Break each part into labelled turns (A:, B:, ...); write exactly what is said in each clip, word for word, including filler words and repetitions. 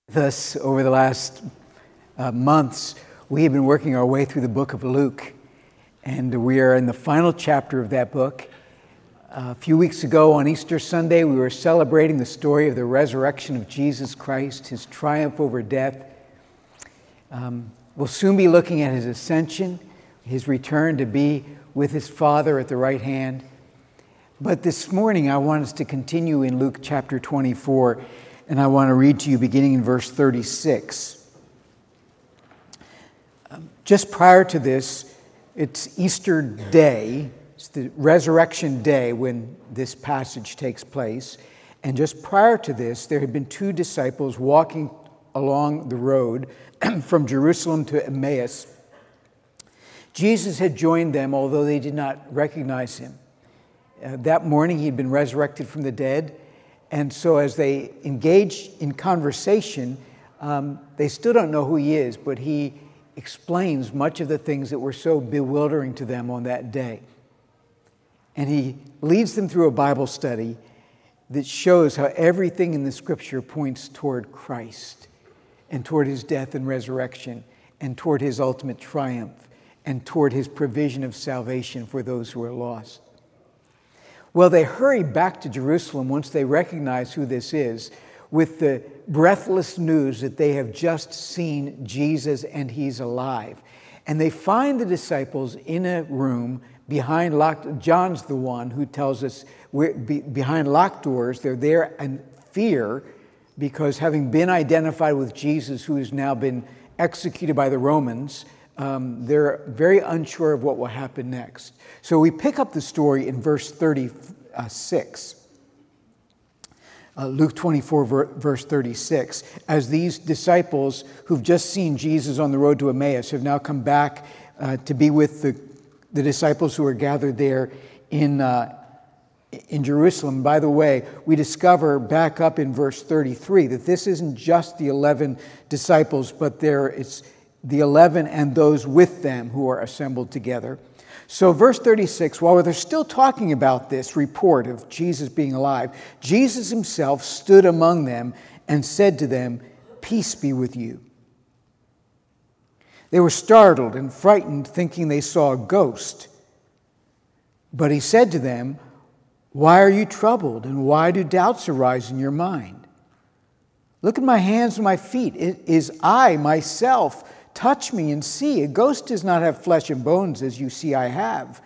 A: Thus, over the last uh, months, we have been working our way through the book of Luke, and we are in the final chapter of that book. Uh, a few weeks ago on Easter Sunday, we were celebrating the story of the resurrection of Jesus Christ, his triumph over death. Um, we'll soon be looking at his ascension, his return to be with his Father at the right hand. But this morning, I want us to continue in Luke chapter twenty-four, and I want to read to you beginning in verse thirty-six. Um, just prior to this, it's Easter Day. It's the resurrection day when this passage takes place. And just prior to this, there had been two disciples walking along the road from Jerusalem to Emmaus. Jesus had joined them, although they did not recognize him. Uh, that morning, he had been resurrected from the dead. And so as they engage in conversation, um, they still don't know who he is, but he explains much of the things that were so bewildering to them on that day. And he leads them through a Bible study that shows how everything in the Scripture points toward Christ and toward his death and resurrection and toward his ultimate triumph and toward his provision of salvation for those who are lost. Well, they hurry back to Jerusalem once they recognize who this is with the breathless news that they have just seen Jesus and he's alive. And they find the disciples in a room behind locked, John's the one who tells us we're be, behind locked doors. They're there in fear because having been identified with Jesus, who has now been executed by the Romans, um, they're very unsure of what will happen next. So we pick up the story in verse thirty-six. Uh, Luke twenty-four, verse thirty-six, as these disciples who've just seen Jesus on the road to Emmaus have now come back uh, to be with the, the disciples who are gathered there in, uh, in Jerusalem. By the way, we discover back up in verse thirty-three that this isn't just the eleven disciples, but there it's the eleven and those with them who are assembled together. So verse thirty-six, while they're still talking about this report of Jesus being alive, Jesus himself stood among them and said to them, "Peace be with you." They were startled and frightened, thinking they saw a ghost. But he said to them, "Why are you troubled, and why do doubts arise in your mind? Look at my hands and my feet. It is I myself. Touch me and see. A ghost does not have flesh and bones, as you see I have."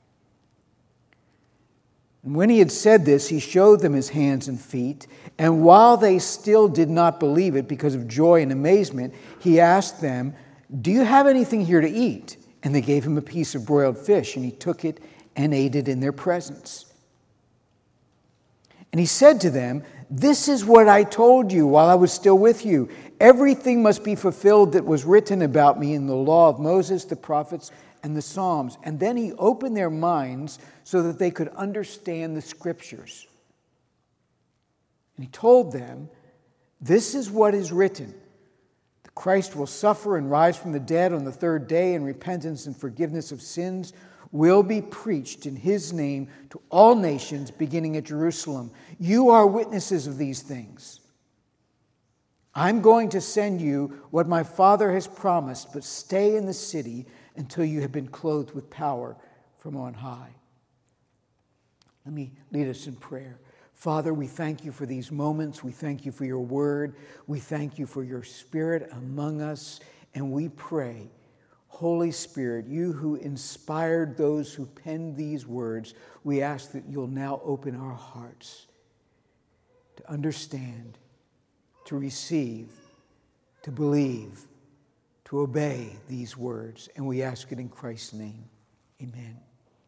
A: And when he had said this, he showed them his hands and feet. And while they still did not believe it because of joy and amazement, he asked them, "Do you have anything here to eat?" And they gave him a piece of broiled fish, and he took it and ate it in their presence. And he said to them, "This is what I told you while I was still with you. Everything must be fulfilled that was written about me in the law of Moses, the prophets, and the Psalms." And then he opened their minds so that they could understand the Scriptures. And he told them, "This is what is written. The Christ will suffer and rise from the dead on the third day, and repentance and forgiveness of sins will be preached in his name to all nations, beginning at Jerusalem. You are witnesses of these things. I'm going to send you what my Father has promised, but stay in the city until you have been clothed with power from on high." Let me lead us in prayer. Father, we thank you for these moments. We thank you for your word. We thank you for your Spirit among us. And we pray, Holy Spirit, you who inspired those who penned these words, we ask that you'll now open our hearts to understand, to receive, to believe, to obey these words. And we ask it in Christ's name. Amen.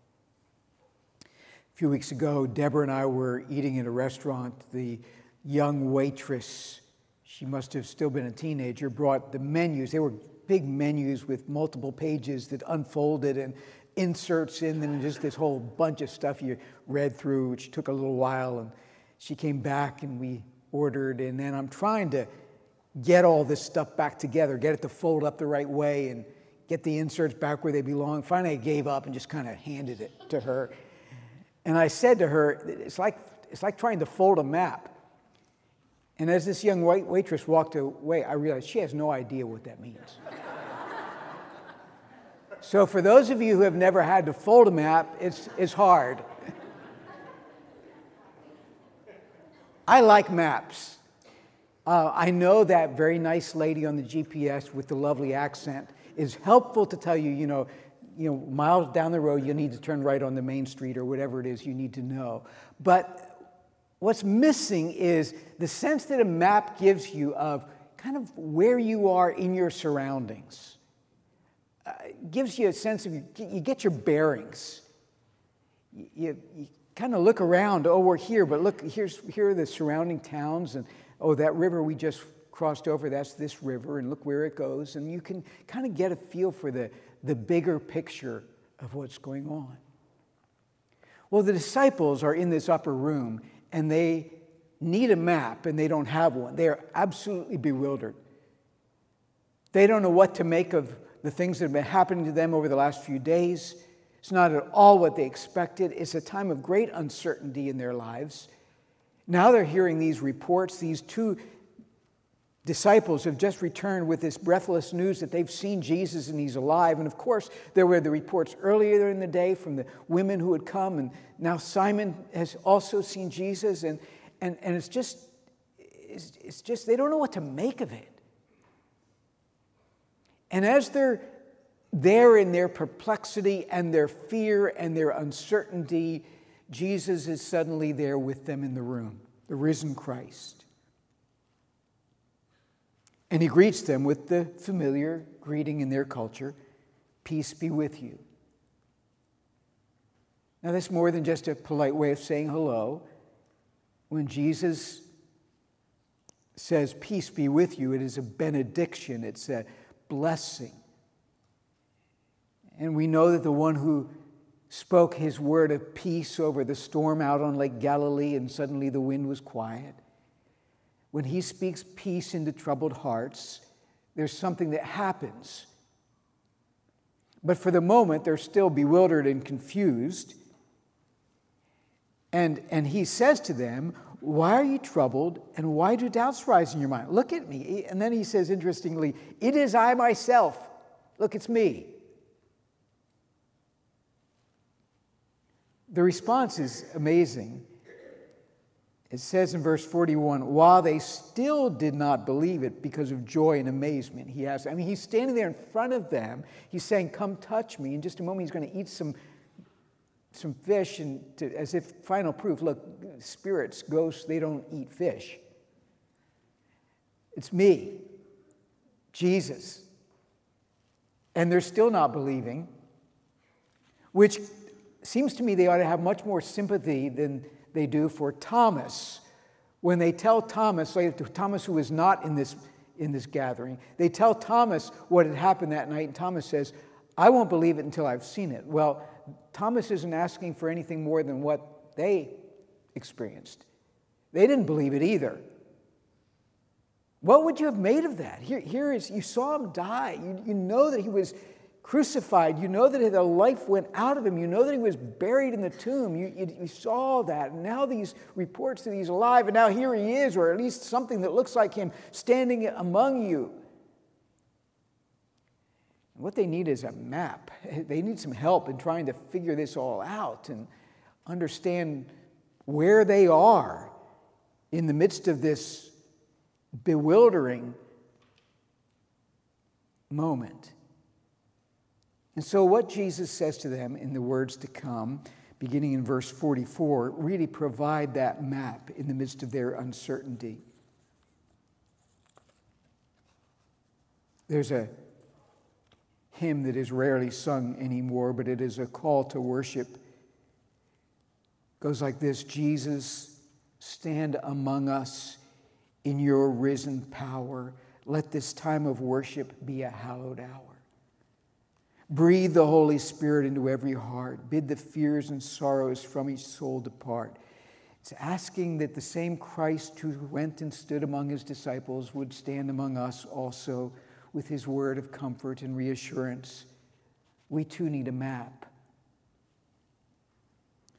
A: A few weeks ago, Deborah and I were eating at a restaurant. The young waitress, she must have still been a teenager, brought the menus. They were big menus with multiple pages that unfolded and inserts in them and just this whole bunch of stuff you read through, which took a little while. And she came back and we ordered, and then I'm trying to get all this stuff back together, get it to fold up the right way and get the inserts back where they belong. Finally, I gave up and just kind of handed it to her. And I said to her, it's like it's like trying to fold a map. And as this young white waitress walked away, I realized she has no idea what that means. So for those of you who have never had to fold a map, it's, it's hard. I like maps. Uh, I know that very nice lady on the G P S with the lovely accent is helpful to tell you, you know, you know, miles down the road, you need to turn right on the main street or whatever it is you need to know. But what's missing is the sense that a map gives you of kind of where you are in your surroundings. Uh, it gives you a sense of, you get your bearings. You, you, you kind of look around, oh, we're here, but look, here's here are the surrounding towns, and oh, that river we just crossed over, that's this river, and look where it goes. And you can kind of get a feel for the, the bigger picture of what's going on. Well, the disciples are in this upper room, and they need a map, and they don't have one. They are absolutely bewildered. They don't know what to make of the things that have been happening to them over the last few days. It's not at all what they expected. It's a time of great uncertainty in their lives. Now they're hearing these reports. These two disciples have just returned with this breathless news that they've seen Jesus and he's alive. And of course, there were the reports earlier in the day from the women who had come. And now Simon has also seen Jesus. And, and, and it's just, it's, it's just, they don't know what to make of it. And as they're there in their perplexity and their fear and their uncertainty, Jesus is suddenly there with them in the room, the risen Christ. And he greets them with the familiar greeting in their culture, peace be with you. Now that's more than just a polite way of saying hello. When Jesus says peace be with you, it is a benediction, it's a blessing. And we know that the one who spoke his word of peace over the storm out on Lake Galilee, and suddenly the wind was quiet. When he speaks peace into troubled hearts, there's something that happens. But for the moment, they're still bewildered and confused. And, and he says to them, why are you troubled, and why do doubts rise in your mind? Look at me. And then he says, interestingly, it is I myself. Look, it's me. The response is amazing. It says in verse forty-one, while they still did not believe it because of joy and amazement, he asked, I mean, he's standing there in front of them. He's saying, come touch me. In just a moment, he's going to eat some, some fish, and to, as if final proof, look, spirits, ghosts, they don't eat fish. It's me, Jesus. And they're still not believing, which seems to me they ought to have much more sympathy than they do for Thomas. When they tell Thomas, like Thomas who is not in this, in this gathering, they tell Thomas what had happened that night, and Thomas says, I won't believe it until I've seen it. Well, Thomas isn't asking for anything more than what they experienced. They didn't believe it either. What would you have made of that? Here, here is, you saw him die. You, you know that he was crucified. You know that the life went out of him. You know that he was buried in the tomb. You, you, you saw that. And now these reports that he's alive, and now here he is, or at least something that looks like him, standing among you. And what they need is a map. They need some help in trying to figure this all out and understand where they are in the midst of this bewildering moment. And so what Jesus says to them in the words to come, beginning in verse forty-four, really provide that map in the midst of their uncertainty. There's a hymn that is rarely sung anymore, but it is a call to worship. It goes like this: Jesus, stand among us in your risen power. Let this time of worship be a hallowed hour. Breathe the Holy Spirit into every heart. Bid the fears and sorrows from each soul depart. It's asking that the same Christ who went and stood among his disciples would stand among us also with his word of comfort and reassurance. We too need a map.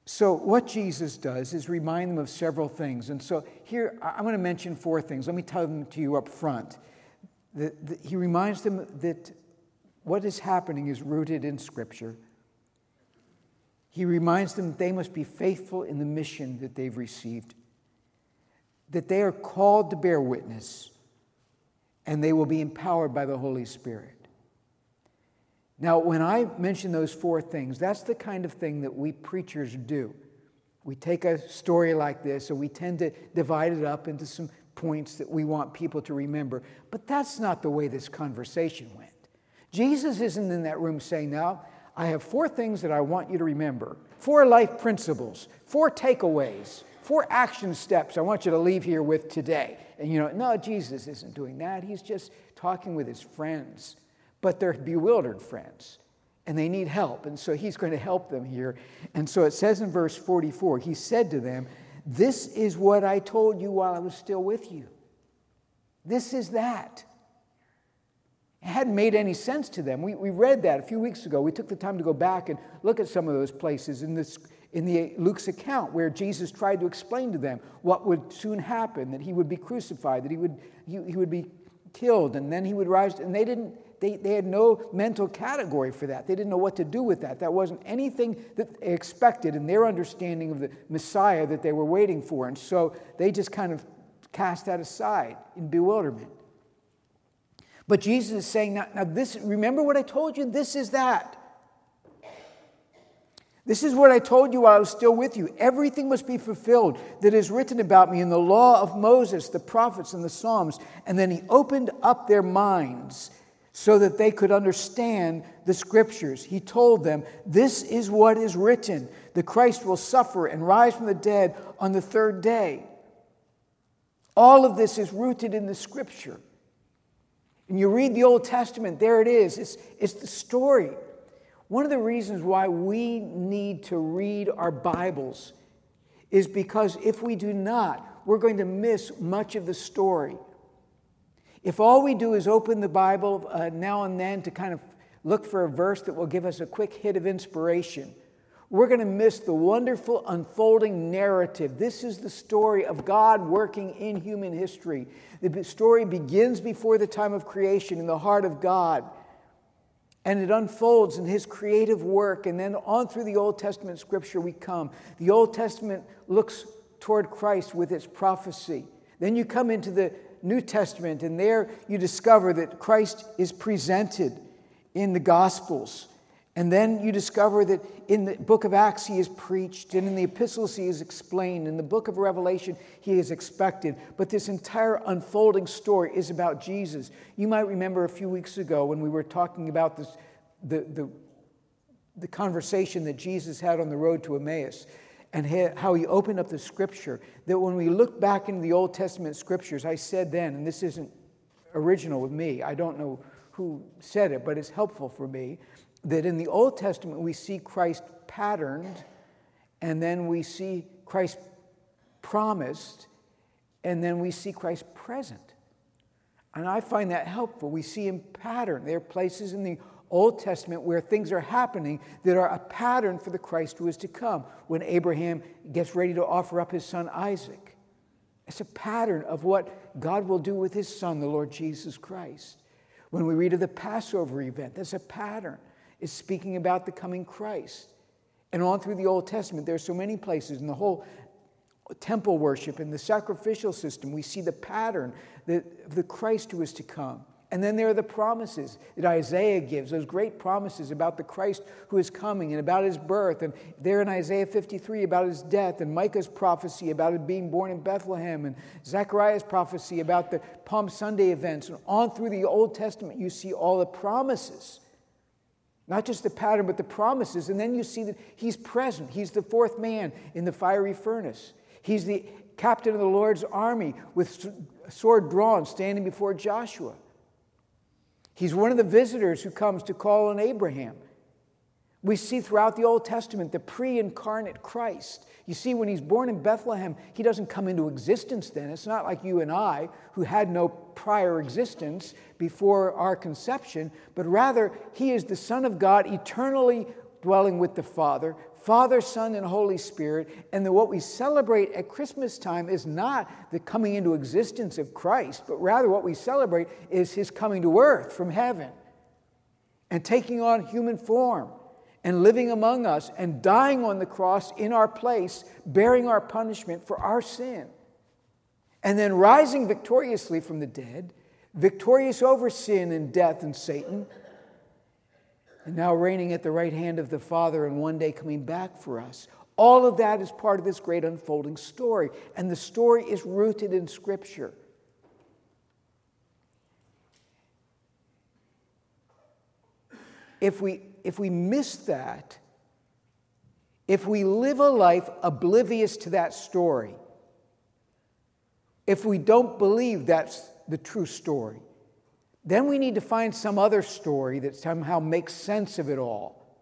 A: So what Jesus does is remind them of several things. And so here, I'm going to mention four things. Let me tell them to you up front. The, the, he reminds them that what is happening is rooted in Scripture. He reminds them that they must be faithful in the mission that they've received, that they are called to bear witness, and they will be empowered by the Holy Spirit. Now, when I mention those four things, that's the kind of thing that we preachers do. We take a story like this, and we tend to divide it up into some points that we want people to remember. But that's not the way this conversation went. Jesus isn't in that room saying, now, I have four things that I want you to remember, four life principles, four takeaways, four action steps I want you to leave here with today. And you know, no, Jesus isn't doing that. He's just talking with his friends. But they're bewildered friends, and they need help. And so he's going to help them here. And so it says in verse forty-four, he said to them, this is what I told you while I was still with you. This is that. It hadn't made any sense to them. We, we read that a few weeks ago. We took the time to go back and look at some of those places in, this, in the Luke's account where Jesus tried to explain to them what would soon happen, that he would be crucified, that he would, he, he would be killed, and then he would rise. And they didn't. They, they had no mental category for that. They didn't know what to do with that. That wasn't anything that they expected in their understanding of the Messiah that they were waiting for. And so they just kind of cast that aside in bewilderment. But Jesus is saying, now, now this, remember what I told you? This is that. This is what I told you while I was still with you. Everything must be fulfilled that is written about me in the law of Moses, the prophets, and the Psalms. And then he opened up their minds so that they could understand the Scriptures. He told them, this is what is written. The Christ will suffer and rise from the dead on the third day. All of this is rooted in the Scripture. And you read the Old Testament, there it is. It's, it's the story. One of the reasons why we need to read our Bibles is because if we do not, we're going to miss much of the story. If all we do is open the Bible uh, now and then to kind of look for a verse that will give us a quick hit of inspiration, we're going to miss the wonderful unfolding narrative. This is the story of God working in human history. The story begins before the time of creation in the heart of God, and it unfolds in his creative work, and then on through the Old Testament Scripture we come. The Old Testament looks toward Christ with its prophecy. Then you come into the New Testament, and there you discover that Christ is presented in the Gospels. And then you discover that in the book of Acts he is preached, and in the epistles he is explained, in the book of Revelation he is expected. But this entire unfolding story is about Jesus. You might remember a few weeks ago when we were talking about this, the, the, the conversation that Jesus had on the road to Emmaus, and how he opened up the Scripture, that when we look back into the Old Testament Scriptures, I said then, and this isn't original with me, I don't know who said it, but it's helpful for me, that in the Old Testament we see Christ patterned, and then we see Christ promised, and then we see Christ present. And I find that helpful. We see him patterned. There are places in the Old Testament where things are happening that are a pattern for the Christ who is to come. When Abraham gets ready to offer up his son Isaac, it's a pattern of what God will do with his son, the Lord Jesus Christ. When we read of the Passover event, that's a pattern. It's speaking about the coming Christ. And on through the Old Testament, there are so many places in the whole temple worship and the sacrificial system, we see the pattern of the Christ who is to come. And then there are the promises that Isaiah gives, those great promises about the Christ who is coming and about his birth. And there in Isaiah fifty-three about his death, and Micah's prophecy about it being born in Bethlehem, and Zechariah's prophecy about the Palm Sunday events. And on through the Old Testament, you see all the promises. Not just the pattern, but the promises. And then you see that he's present. He's the fourth man in the fiery furnace. He's the captain of the Lord's army with sword drawn, standing before Joshua. He's one of the visitors who comes to call on Abraham. We see throughout the Old Testament the pre-incarnate Christ. You see, when he's born in Bethlehem, he doesn't come into existence then. It's not like you and I, who had no prior existence before our conception, but rather he is the Son of God, eternally dwelling with the Father, Father, Son, and Holy Spirit, and that what we celebrate at Christmas time is not the coming into existence of Christ, but rather what we celebrate is his coming to earth from heaven and taking on human form and living among us and dying on the cross in our place, bearing our punishment for our sin, and then rising victoriously from the dead, victorious over sin and death and Satan, and now reigning at the right hand of the Father and one day coming back for us. All of that is part of this great unfolding story, and the story is rooted in Scripture. If we, if we miss that, if we live a life oblivious to that story, if we don't believe that's the true story, then we need to find some other story that somehow makes sense of it all.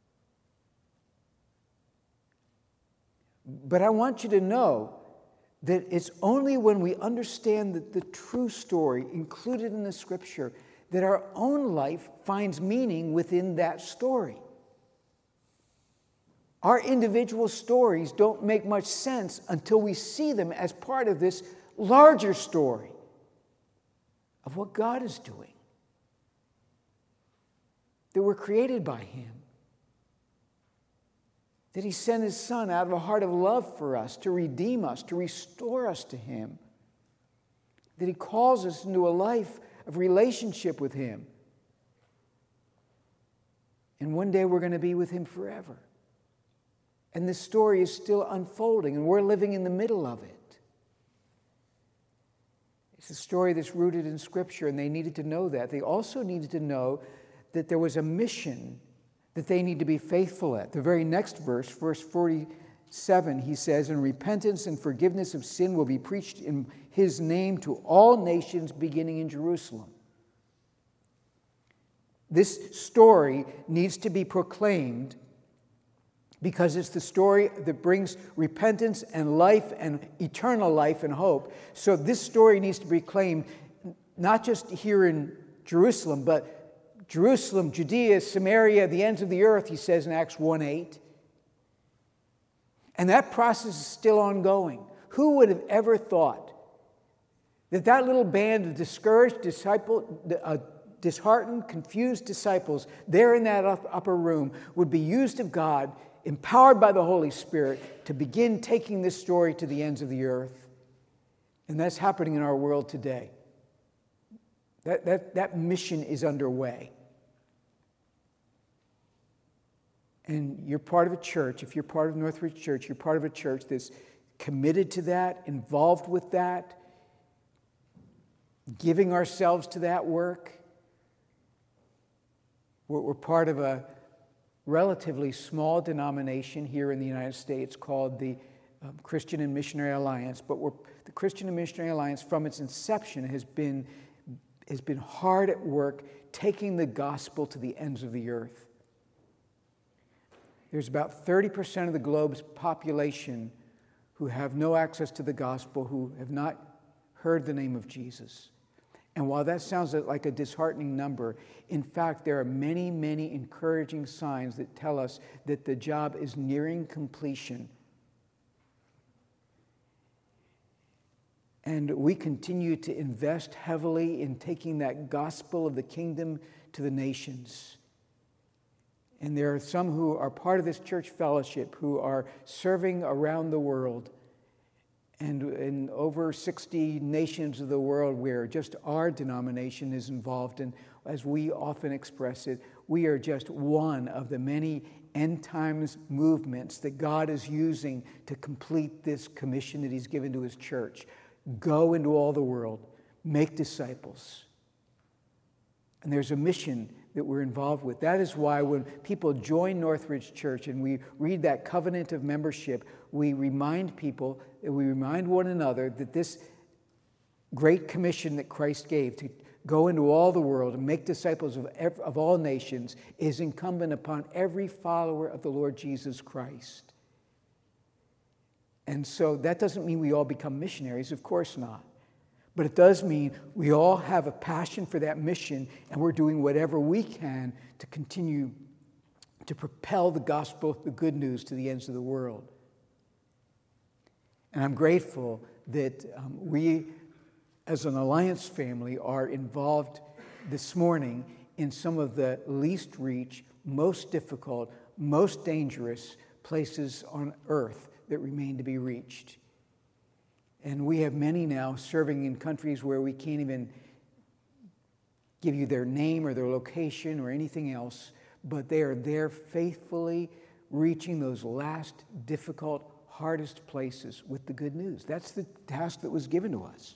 A: But I want you to know that it's only when we understand that the true story included in the Scripture that our own life finds meaning within that story. Our individual stories don't make much sense until we see them as part of this larger story of what God is doing. That we're created by him. That he sent his Son out of a heart of love for us to redeem us, to restore us to him. That he calls us into a life of relationship with him. And one day we're going to be with him forever. And this story is still unfolding, and we're living in the middle of it. It's a story that's rooted in Scripture, and they needed to know that. They also needed to know that there was a mission that they need to be faithful at. The very next verse, verse forty-seven, he says, "And repentance and forgiveness of sin will be preached in his name to all nations, beginning in Jerusalem." This story needs to be proclaimed because it's the story that brings repentance and life and eternal life and hope. So this story needs to be proclaimed not just here in Jerusalem, but Jerusalem, Judea, Samaria, the ends of the earth, he says in Acts one eight. And that process is still ongoing. Who would have ever thought that that little band of discouraged, disciple, uh, disheartened, confused disciples there in that upper room would be used of God, empowered by the Holy Spirit, to begin taking this story to the ends of the earth? And that's happening in our world today. That, that, that mission is underway. And you're part of a church. If you're part of Northridge Church, you're part of a church that's committed to that, involved with that, giving ourselves to that work. We're, we're part of a relatively small denomination here in the United States called the um, Christian and Missionary Alliance. But we're, the Christian and Missionary Alliance, from its inception, has been, has been hard at work taking the gospel to the ends of the earth. There's about thirty percent of the globe's population who have no access to the gospel, who have not heard the name of Jesus. And while that sounds like a disheartening number, in fact, there are many, many encouraging signs that tell us that the job is nearing completion. And we continue to invest heavily in taking that gospel of the kingdom to the nations. And there are some who are part of this church fellowship who are serving around the world. And in over sixty nations of the world where just our denomination is involved. And as we often express it, we are just one of the many end times movements that God is using to complete this commission that he's given to his church. Go into all the world, make disciples. And there's a mission that we're involved with. That is why when people join Northridge Church and we read that covenant of membership, we remind people, we remind one another that this great commission that Christ gave to go into all the world and make disciples of, of all nations is incumbent upon every follower of the Lord Jesus Christ. And so that doesn't mean we all become missionaries, of course not. But it does mean we all have a passion for that mission, and we're doing whatever we can to continue to propel the gospel, the good news, to the ends of the world. And I'm grateful that um, we, as an Alliance family, are involved this morning in some of the least reached, most difficult, most dangerous places on earth that remain to be reached. And we have many now serving in countries where we can't even give you their name or their location or anything else, but they are there faithfully reaching those last difficult, hardest places with the good news. That's the task that was given to us.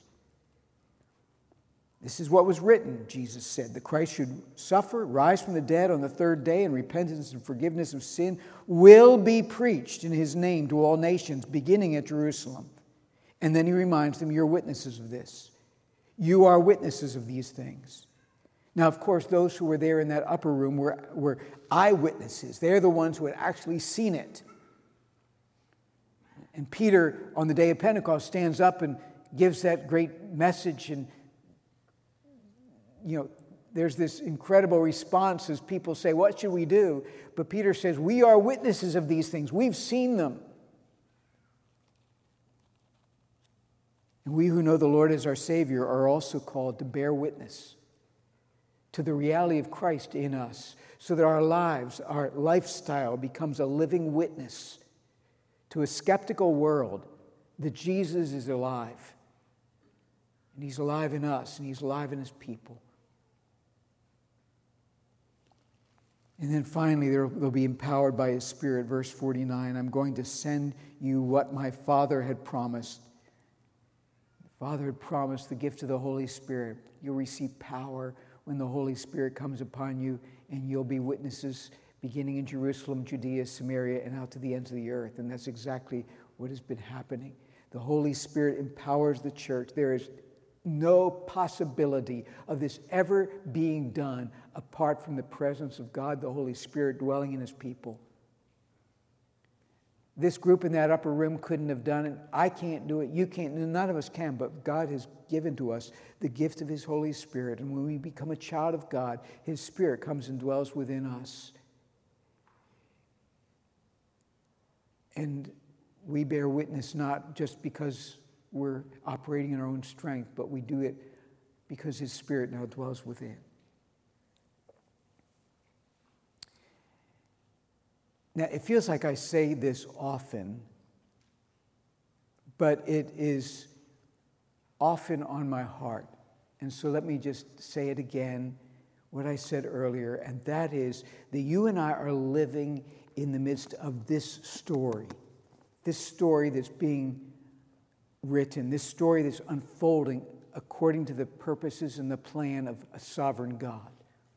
A: This is what was written, Jesus said, that Christ should suffer, rise from the dead on the third day, and repentance and forgiveness of sin will be preached in his name to all nations, beginning at Jerusalem. And then he reminds them, you're witnesses of this. You are witnesses of these things. Now, of course, those who were there in that upper room were, were eyewitnesses. They're the ones who had actually seen it. And Peter, on the day of Pentecost, stands up and gives that great message. And, you know, there's this incredible response as people say, what should we do? But Peter says, we are witnesses of these things. We've seen them. And we who know the Lord as our Savior are also called to bear witness to the reality of Christ in us, so that our lives, our lifestyle becomes a living witness to a skeptical world that Jesus is alive. And he's alive in us, and he's alive in his people. And then finally, they'll be empowered by his Spirit. Verse forty-nine, I'm going to send you what my Father had promised. The Father had promised the gift of the Holy Spirit. You'll receive power when the Holy Spirit comes upon you, and you'll be witnesses beginning in Jerusalem, Judea, Samaria, and out to the ends of the earth. And that's exactly what has been happening. The Holy Spirit empowers the church. There is no possibility of this ever being done apart from the presence of God, the Holy Spirit, dwelling in his people. This group in that upper room couldn't have done it. I can't do it. You can't. None of us can. But God has given to us the gift of his Holy Spirit. And when we become a child of God, his Spirit comes and dwells within us. And we bear witness not just because we're operating in our own strength, but we do it because his Spirit now dwells within. Now, it feels like I say this often, but it is often on my heart. And so let me just say it again, what I said earlier, and that is that you and I are living in the midst of this story, this story that's being written, this story that's unfolding according to the purposes and the plan of a sovereign God.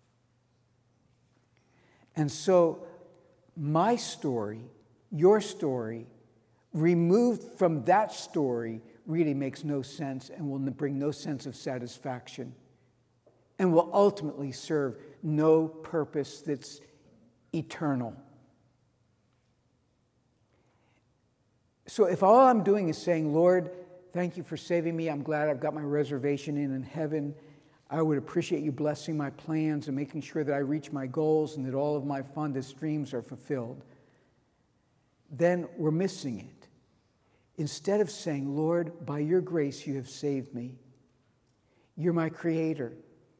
A: And so my story, your story, removed from that story really makes no sense and will bring no sense of satisfaction and will ultimately serve no purpose that's eternal. So if all I'm doing is saying, Lord, thank you for saving me. I'm glad I've got my reservation in in heaven. I would appreciate you blessing my plans and making sure that I reach my goals and that all of my fondest dreams are fulfilled. Then we're missing it. Instead of saying, Lord, by your grace you have saved me. You're my creator.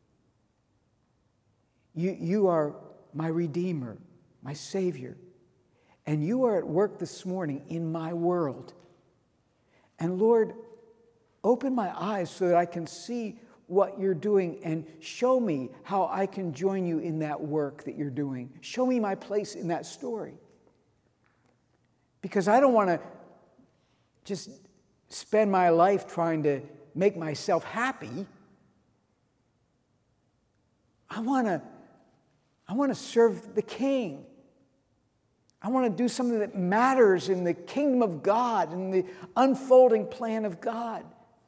A: You, you are my redeemer, my savior. And you are at work this morning in my world. And Lord, open my eyes so that I can see what you're doing and show me how I can join you in that work that you're doing. Show me my place in that story. Because I don't want to just spend my life trying to make myself happy. I want to I want to serve the King. I want to do something that matters in the kingdom of God, in the unfolding plan of God.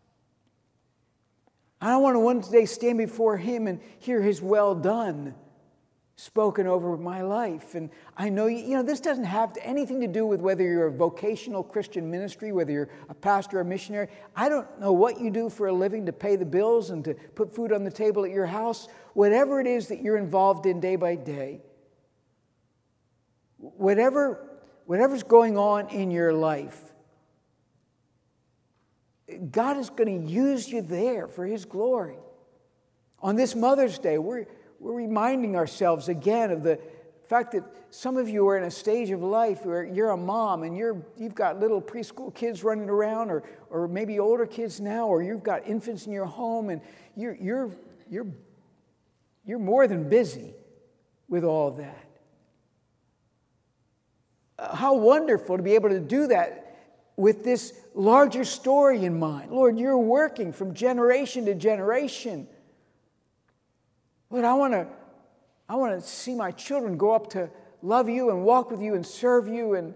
A: I want to one day stand before him and hear his well done spoken over my life. And I know, you know, this doesn't have anything to do with whether you're a vocational Christian ministry, whether you're a pastor or a missionary. I don't know what you do for a living to pay the bills and to put food on the table at your house. Whatever it is that you're involved in day by day, Whatever, whatever's going on in your life, God is going to use you there for His glory. On this Mother's Day, we're, we're reminding ourselves again of the fact that some of you are in a stage of life where you're a mom and you're, you've got little preschool kids running around, or, or maybe older kids now, or you've got infants in your home, and you're, you're, you're, you're more than busy with all that. Uh, how wonderful to be able to do that with this larger story in mind. Lord, you're working from generation to generation. Lord, I want to I want to see my children grow up to love you and walk with you and serve you. And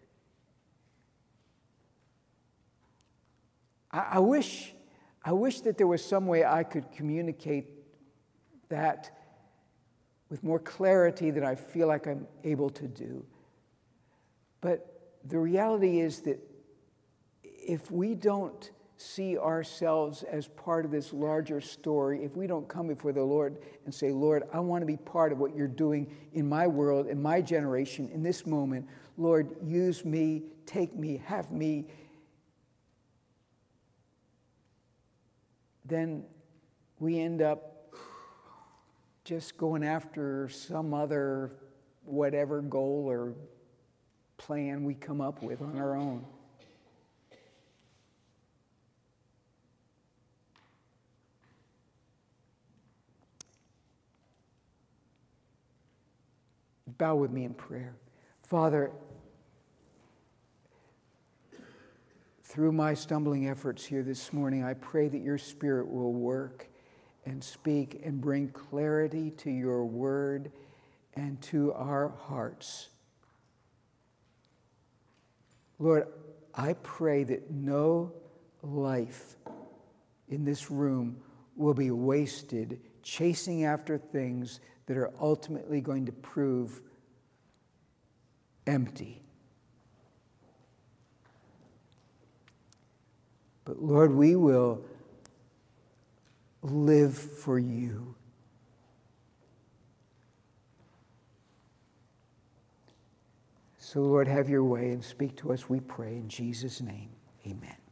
A: I, I wish I wish that there was some way I could communicate that with more clarity than I feel like I'm able to do. But the reality is that if we don't see ourselves as part of this larger story, if we don't come before the Lord and say, Lord, I want to be part of what you're doing in my world, in my generation, in this moment. Lord, use me, take me, have me. Then we end up just going after some other whatever goal or plan we come up with on our own. Bow with me in prayer. Father, through my stumbling efforts here this morning, I pray that your Spirit will work and speak and bring clarity to your word and to our hearts. Lord, I pray that no life in this room will be wasted chasing after things that are ultimately going to prove empty. But Lord, we will live for you. So Lord, have your way and speak to us, we pray in Jesus' name. Amen.